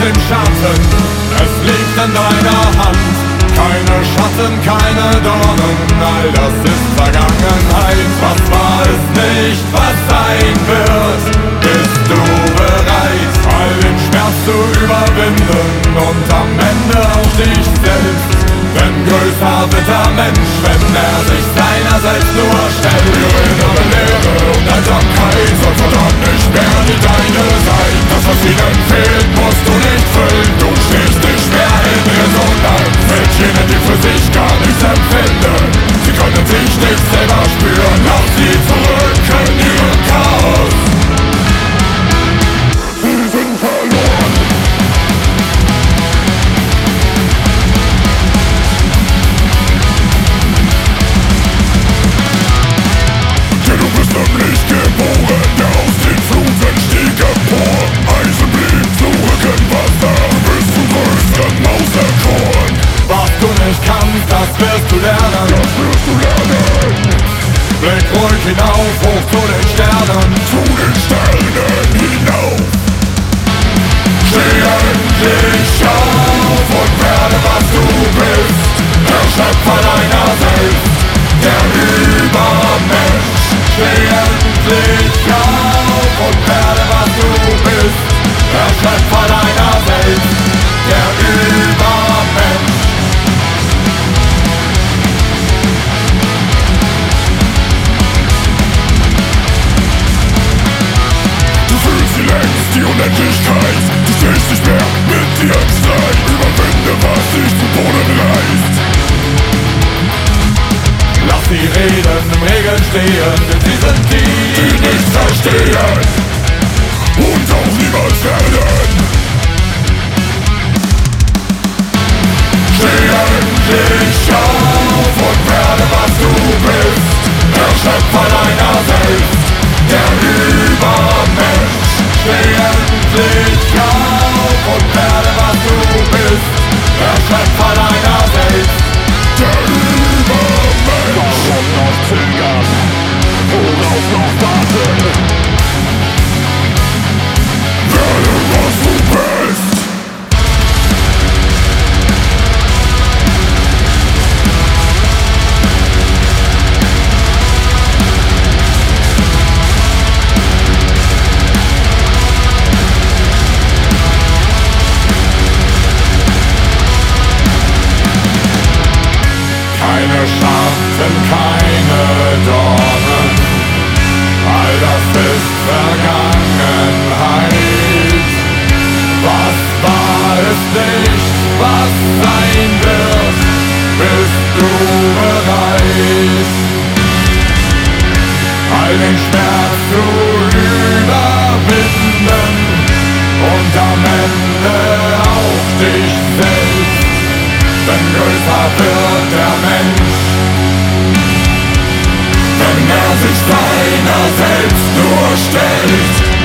dem Schatten, es liegt in deiner Hand. Keine Schatten, keine Dornen, all das ist Vergangenheit. Was war es nicht, was sein wird? Bist du bereit, all den Schmerz zu überwinden und am Ende auch dich selbst? Denn größer wird der Mensch, wenn er sich seiner selbst nur stellt. Ihre innere Leere und Einsamkeit soll verdammt nicht mehr die deine sein. Das, was ihnen fehlt, musst du nicht füllen. Du stehst nicht mehr in Resonanz mit jenen, die für sich gar nichts empfinden. Sie können sich nicht selber spüren, lass sie zurück in ihren Chaos. Sie sind verloren. Geboren, der aus den Fluten stieg empor. Eisen blieb zurück im Wasser, bis zum größten Mauserkorn. Was du nicht kannst, das wirst du lernen. Das wirst du lernen. Blick ruhig hinauf, hoch zu den Sternen. Zu den Sternen hinauf. Steh endlich auf und werde, was du bist. Der Schöpfer deiner selbst, der Übermensch. Steh endlich auf und werde, was du bist. Der Schöpfer deiner selbst, der Übermensch. Du fühlst sie längst, die Unendlichkeit. Du stehst nicht mehr mit dir im Streit. Überwinde, was dich zu Boden reißt. Lass sie reden, im Regeln stehen, denn sie sind die nichts verstehen und auch niemals werden. Steh endlich auf und werde, was du bist. Der Schöpfer deiner selbst, der Übermensch. Steh endlich auf und werde, was du bist. Der Schöpfer deiner selbst, der Übermensch. Warum noch zögern? Worauf noch warten? Werde, was du bist. Keine Schatten, keine Dornen, all das ist Vergangenheit. Was war es nicht, was sein wird? Bist du bereit, all den Schmerz zu überwinden und am Ende auch dich selbst? Denn größer wird der Mensch, wenn er sich seiner selbst nur stellt.